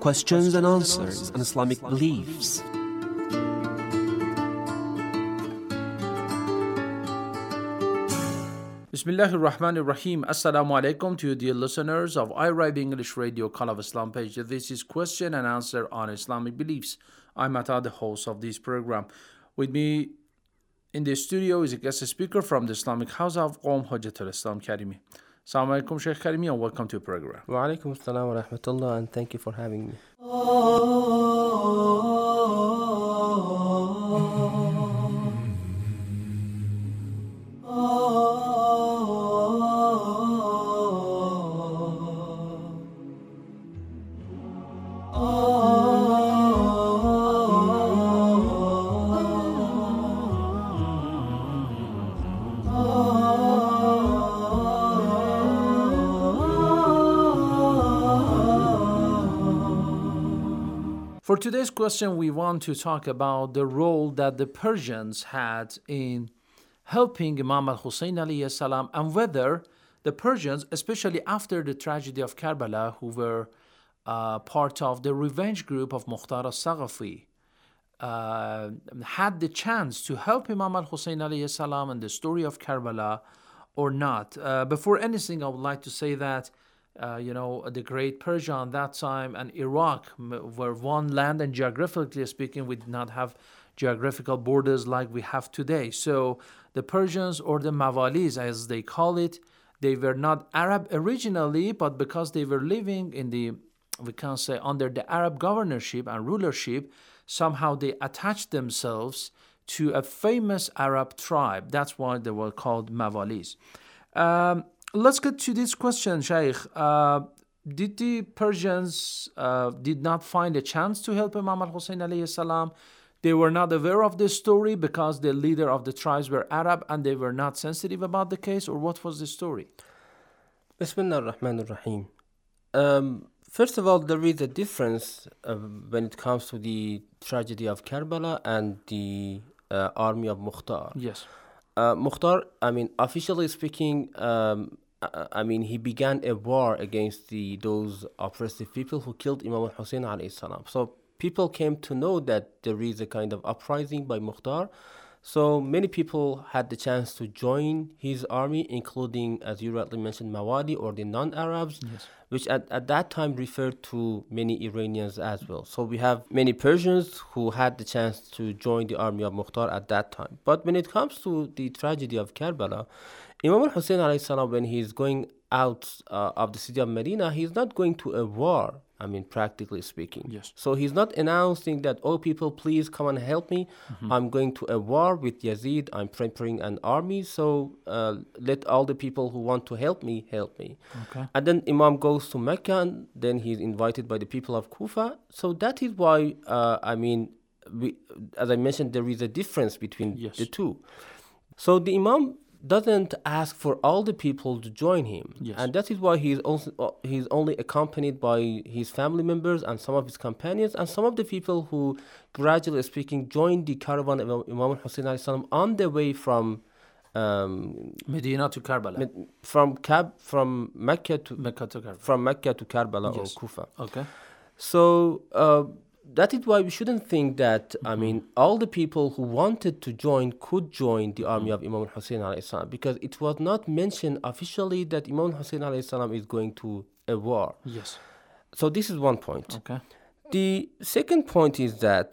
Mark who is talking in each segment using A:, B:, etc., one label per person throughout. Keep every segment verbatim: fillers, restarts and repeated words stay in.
A: questions and answers on Islamic beliefs.
B: Bismillahir Rahmanir Rahim. Assalamu alaikum to you, dear listeners of iRive English Radio Call of Islam page. This is question and answer on Islamic beliefs. I'm Ata, the host of this program. With me in the studio is a guest speaker from the Islamic House of Qom, Hujjatul Islam Karimi. Assalamu alaikum, Sheikh Karimi, and welcome to the program.
C: Wa alaikum assalam wa rahmatullah, and thank you for having me.
B: For today's question, we want to talk about the role that the Persians had in helping Imam al-Hussein alayhi salam, and whether the Persians, especially after the tragedy of Karbala, who were uh, part of the revenge group of Mukhtar al-Saghafi, uh, had the chance to help Imam al-Hussein alayhi salam in the story of Karbala or not. Uh, before anything, I would like to say that Uh, you know, the great Persia on that time and Iraq were one land, and geographically speaking, we did not have geographical borders like we have today. So the Persians, or the Mawalis as they call it, they were not Arab originally, but because they were living in the, we can say, under the Arab governorship and rulership, somehow they attached themselves to a famous Arab tribe. That's why they were called Mawalis. Um, Let's get to this question, Shaykh. Uh, did the Persians uh, did not find a chance to help Imam al-Hussein alayhi salam? They were not aware of this story because the leader of the tribes were Arab and they were not sensitive about the case, or what was the story?
C: Bismillah ar-Rahman ar-Rahim. Um, first of all, there is a difference uh, when it comes to the tragedy of Karbala and the uh, army of Mukhtar.
B: Yes.
C: Uh, Mukhtar, I mean, officially speaking, um, I mean, he began a war against the those oppressive people who killed Imam al-Hussein alayhi salam. So people came to know that there is a kind of uprising by Mukhtar. So many people had the chance to join his army, including, as you rightly mentioned, Mawali, or the non-Arabs,
B: yes,
C: which at, at that time referred to many Iranians as well. So we have many Persians who had the chance to join the army of Mukhtar at that time. But when it comes to the tragedy of Karbala, Imam al-Hussein alayhi salam, when he's going out uh, of the city of Medina, he's not going to a war, I mean, practically speaking.
B: Yes.
C: So he's not announcing that, oh, people, please come and help me. Mm-hmm. I'm going to a war with Yazid. I'm preparing an army. So uh, let all the people who want to help me, help me.
B: Okay.
C: And then Imam goes to Mecca, and then he's invited by the people of Kufa. So that is why, uh, I mean, we, as I mentioned, there is a difference between
B: yes.
C: the two. So the Imam doesn't ask for all the people to join him,
B: yes.
C: and that is why he's also uh, he's only accompanied by his family members and some of his companions and some of the people who, gradually speaking, joined the caravan of Imam al-Hussein alayhi salam on the way from um,
B: Medina to Karbala,
C: Med- from Kab from Mecca to
B: Mecca to Karbala,
C: from Mecca to Karbala
B: yes.
C: or Kufa.
B: Okay.
C: So. Uh, That is why we shouldn't think that, mm-hmm. I mean, all the people who wanted to join could join the army mm-hmm. of Imam al-Hussein alayhi salam, because it was not mentioned officially that Imam al-Hussein alayhi salam is going to a war.
B: Yes.
C: So this is one point.
B: Okay.
C: The second point is that,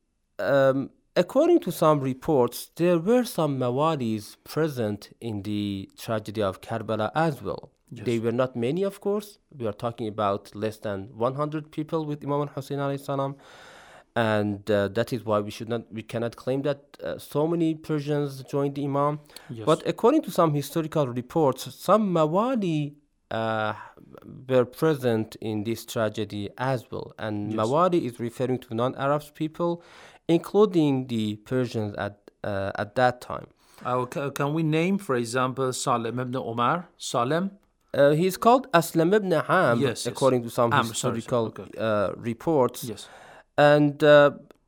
C: um, according to some reports, there were some Mawalis present in the tragedy of Karbala as well. Yes. They were not many, of course. We are talking about less than one hundred people with Imam al-Hussein alayhi salam. And uh, that is why we should not, we cannot claim that uh, so many Persians joined the Imam.
B: Yes.
C: But according to some historical reports, some Mawali uh, were present in this tragedy as well. And yes. Mawali is referring to non-Arab people, including the Persians at uh, at that time.
B: Uh, can we name, for example, Salem ibn Omar? Salem?
C: Uh, he's called Aslam ibn Amr,
B: yes,
C: according
B: yes.
C: to some
B: Amr,
C: historical
B: sorry, sorry. Okay.
C: Uh, reports.
B: Yes.
C: And uh,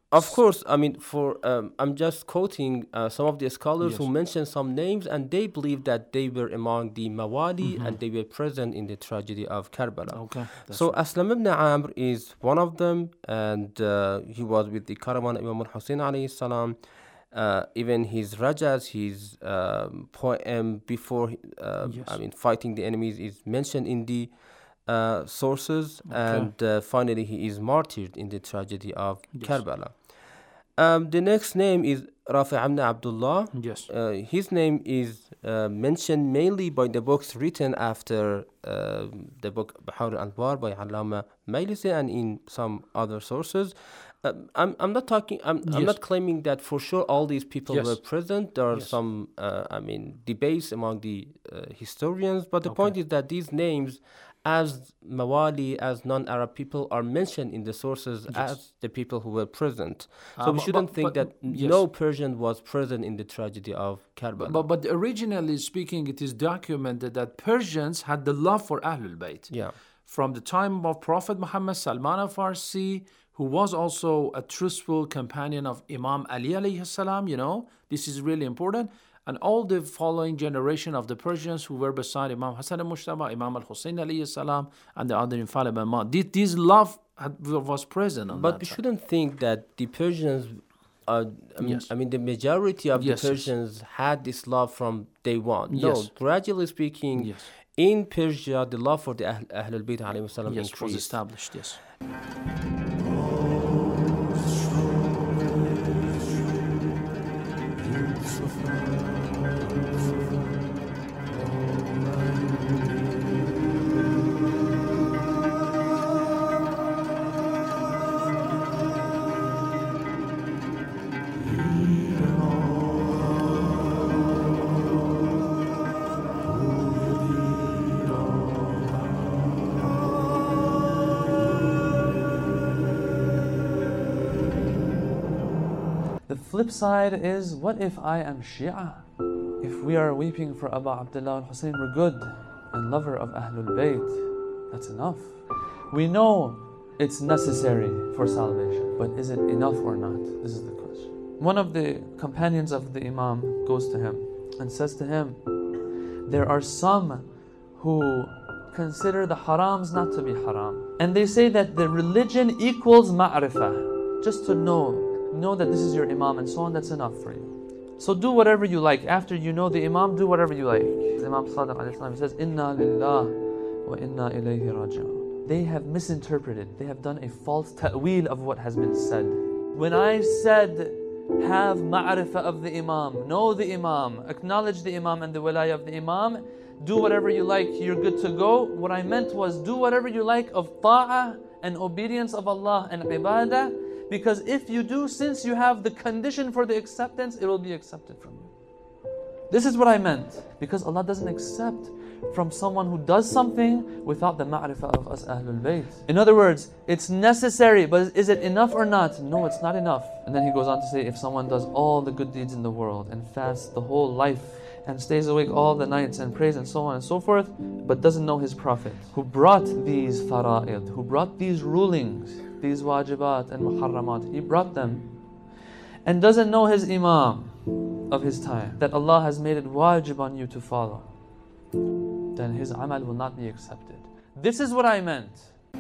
C: Of course, I mean, for um, I'm just quoting uh, some of the scholars
B: Yes.
C: who mention some names, and they believe that they were among the Mawali
B: Mhm.
C: and they were present in the tragedy of Karbala.
B: Okay. that's
C: So
B: right.
C: Aslam ibn Amr is one of them, and uh, he was with the caravan of Imam al-Hussein alayhi salam. Uh, even his rajas, his um, poem before, uh,
B: Yes.
C: I mean, fighting the enemies is mentioned in the uh, sources,
B: Okay.
C: and uh, finally he is martyred in the tragedy of
B: Yes.
C: Karbala. Um, the next name is Rafi' ibn Abdullah.
B: Yes.
C: Uh, his name is uh, mentioned mainly by the books written after uh, the book Bahar al-Anwar by Allama Mailisi and in some other sources. Uh, I'm I'm not talking. I'm I'm
B: Yes.
C: not claiming that for sure all these people
B: Yes.
C: were present. There are
B: Yes.
C: some uh, I mean debates among the uh, historians, but the
B: Okay.
C: point is that these names, as Mawali, as non-Arab people, are mentioned in the sources
B: Yes.
C: as the people who were present.
B: Uh,
C: So we
B: but-
C: shouldn't
B: but-
C: think
B: but-
C: that
B: yes.
C: no Persian was present in the tragedy of Karbala.
B: But, but originally speaking, it is documented that Persians had the love for Ahlul Bayt.
C: yeah,
B: From the time of Prophet Muhammad, Salman al-Farsi, who was also a truthful companion of Imam Ali alayhi salam, you know, this is really important. And all the following generation of the Persians who were beside Imam Hassan al-Mushtaba, Imam al-Hussein alayhi salam, and the other infallible Imam. This, this love had, was present on
C: but
B: that
C: we
B: time.
C: shouldn't think that the Persians. Uh, I mean,
B: Yes.
C: I mean, the majority of
B: Yes, yes.
C: the Persians had this love from day one. No,
B: Yes.
C: gradually speaking,
B: Yes.
C: in Persia, the love for the Ahl- Ahlul Bayt alayhi salam
B: Yes, was
C: increased.
B: established, yes.
D: The flip side is, what if I am Shia? If we are weeping for Abu Abdullah al-Hussein, we're good and lover of Ahlul Bayt. That's enough. We know it's necessary for salvation, but is it enough or not? This is the question. One of the companions of the Imam goes to him and says to him, there are some who consider the harams not to be haram. And they say that the religion equals ma'rifah. Just to know, know that this is your Imam and so on, that's enough for you. So do whatever you like. After you know the Imam, do whatever you like. Imam Sadiq alayhi salam says, Inna lillah wa inna ilayhi raji'un. They have misinterpreted. They have done a false ta'weel of what has been said. When I said, have ma'rifah of the Imam, know the Imam, acknowledge the Imam and the wilayah of the Imam, do whatever you like, you're good to go. What I meant was, do whatever you like of ta'ah and obedience of Allah and ibadah, because if you do, since you have the condition for the acceptance, it will be accepted from you. This is what I meant. Because Allah doesn't accept from someone who does something without the ma'rifah of us Ahlul Bayt. In other words, it's necessary, but is it enough or not? No, it's not enough. And then he goes on to say, if someone does all the good deeds in the world and fasts the whole life and stays awake all the nights and prays and so on and so forth, but doesn't know his Prophet, who brought these fara'id, who brought these rulings, these wajibat and muharramat, he brought them, and doesn't know his Imam of his time, that Allah has made it wajib on you to follow, then his amal will not be accepted. This is what I meant.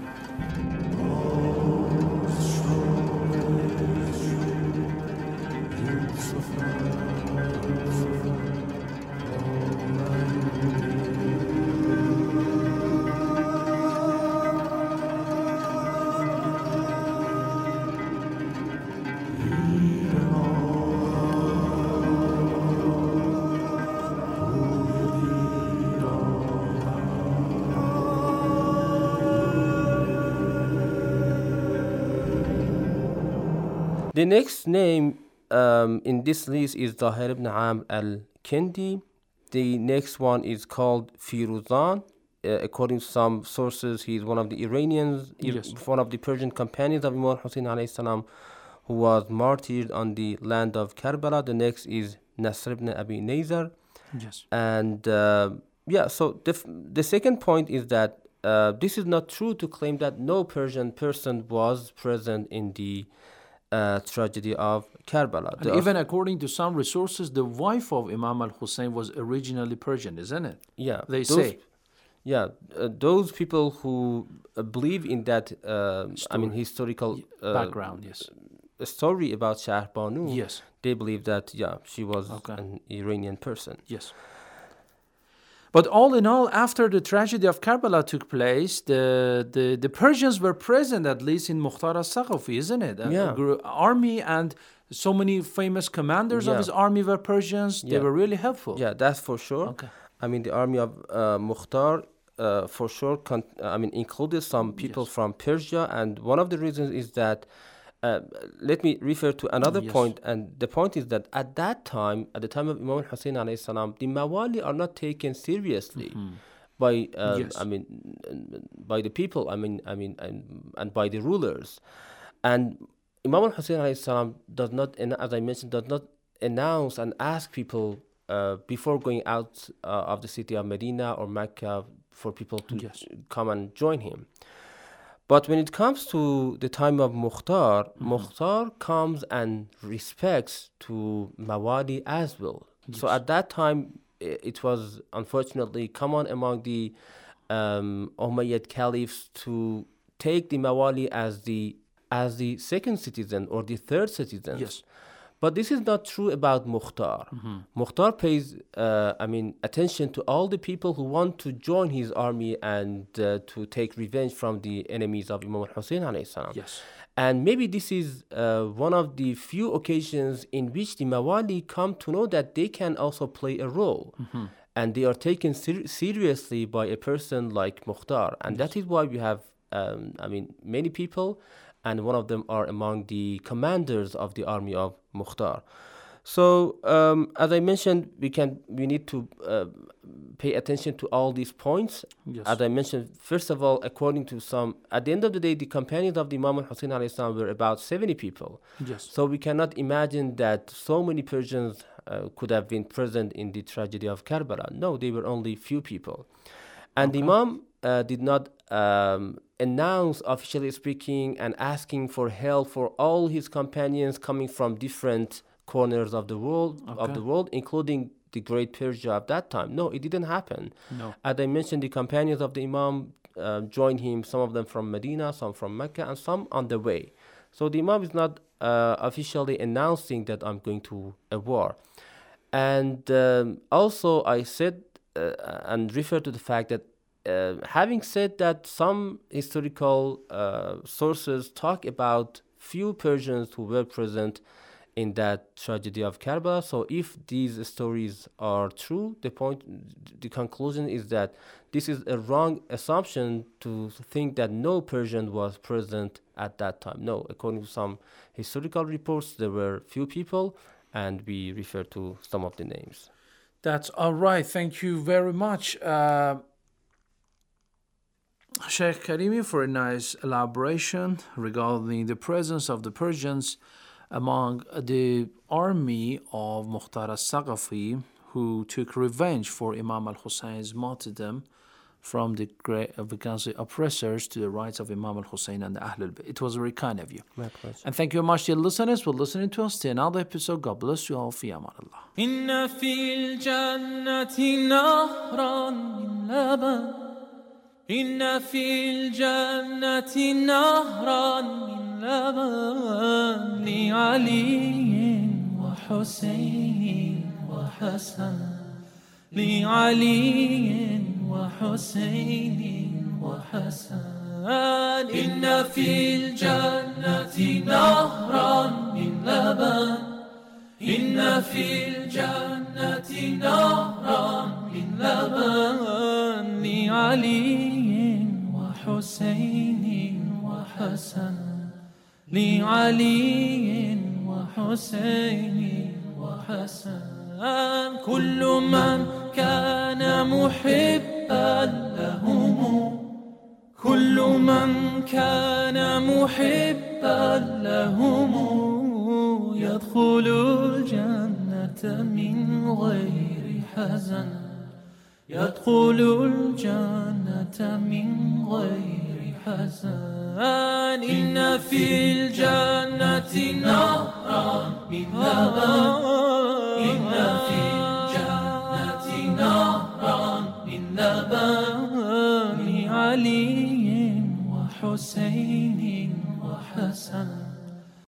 C: The next name um, in this list is Zahir ibn Amr al-Kindi. The next one is called Firuzan. Uh, according to some sources, he is one of the Iranians,
B: Yes.
C: one of the Persian companions of Imam Hussein alayhi salam, who was martyred on the land of Karbala. The next is Nasr ibn Abi Nazar.
B: Yes.
C: And uh, yeah, so the, f- the second point is that uh, this is not true to claim that no Persian person was present in the uh, tragedy of Karbala.
B: And even according to some resources, the wife of Imam al-Hussein was originally Persian, isn't it?
C: Yeah,
B: they
C: those,
B: say.
C: Yeah, uh, those people who uh, believe in that, uh, I mean, historical uh,
B: background, yes,
C: story about Shahrbanu,
B: yes,
C: they believe that, yeah, she was
B: okay.
C: an Iranian person.
B: Yes. But all in all, after the tragedy of Karbala took place, the, the, the Persians were present, at least in Mukhtar al-Saqafi, isn't it?
C: Yeah.
B: A, a army, and so many famous commanders
C: yeah.
B: of his army were Persians.
C: Yeah.
B: They were really helpful.
C: Yeah, that's for sure.
B: Okay.
C: I mean, the army of uh, Mukhtar, uh, for sure, con- I mean, included some people
B: yes.
C: from Persia. And one of the reasons is that, uh, let me refer to another
B: yes.
C: point. And the point is that at that time, at the time of Imam al-Hussein alayhi salam, the Mawali are not taken seriously mm-hmm. by, uh,
B: yes.
C: I mean, by the people, I mean, I mean, and, and by the rulers. And Imam al-Hussein alayhi salam does not, as I mentioned, does not announce and ask people uh, before going out uh, of the city of Medina or Mecca for people to
B: yes.
C: come and join him. But when it comes to the time of Mukhtar, mm-hmm. Mukhtar comes and respects to Mawali as well. Yes. So at that time, it was unfortunately common among the um, Umayyad caliphs to take the Mawali as the as the second citizen or the third citizen.
B: Yes.
C: But this is not true about Mukhtar. Mm-hmm. Mukhtar pays, uh, I mean, attention to all the people who want to join his army and uh, to take revenge from the enemies of Imam al-Hussein alayhi salam.
B: Yes.
C: And maybe this is uh, one of the few occasions in which the Mawali come to know that they can also play a role. Mm-hmm. And they are taken ser- seriously by a person like Mukhtar. And yes. that is why we have, um, I mean, many people, and one of them are among the commanders of the army of Mukhtar. So, um, as I mentioned, we can we need to uh, pay attention to all these points.
B: Yes.
C: As I mentioned, first of all, according to some, at the end of the day, the companions of the Imam al-Hussein alayhi salam were about seventy people.
B: Yes.
C: So we cannot imagine that so many Persians uh, could have been present in the tragedy of Karbala. No, they were only few people. And
B: okay.
C: the Imam uh, did not um, announce, officially speaking, and asking for help for all his companions coming from different corners of the world, okay. of the world, including the great Persia of that time. No, it didn't happen.
B: No.
C: As I mentioned, the companions of the Imam uh, joined him, some of them from Medina, some from Mecca, and some on the way. So the Imam is not uh, officially announcing that I'm going to a war. And um, also I said uh, and refer to the fact that uh, having said that, some historical uh, sources talk about few Persians who were present in that tragedy of Karbala. So if these stories are true, the point, the conclusion is that this is a wrong assumption to think that no Persian was present at that time. No, according to some historical reports, there were few people, and we refer to some of the names.
B: That's all right. Thank you very much, uh, Sheikh Karimi, for a nice elaboration regarding the presence of the Persians among the army of Mukhtar al-Saqafi, who took revenge for Imam al-Hussein's martyrdom from the great, uh, we can say, oppressors to the rights of Imam al-Hussein and the Ahlul Bayt. It was very kind of you.
C: My pleasure.
B: And thank you very much, dear listeners, for listening to us to another episode. God bless you all. Fi aman Allah.
E: Inna fil jannati nahran min laban. Inna fil jannati nahran min laban. Li Ali wa Hussein wa Hasan. Li Ali وحسين وحسن إن في الجنة نهرا من لبن إن في الجنة نهرا من لبن لعلي وحسين وحسن لعلي وحسين وحسن كل من كان محبا لهم كل من كان محبا لهم يدخل الجنة من غير حزن يدخل الجنة من غير حزن إن في الجنة نهرا من لبن إن في الجنة نهرا من لبن علي وحسين وحسن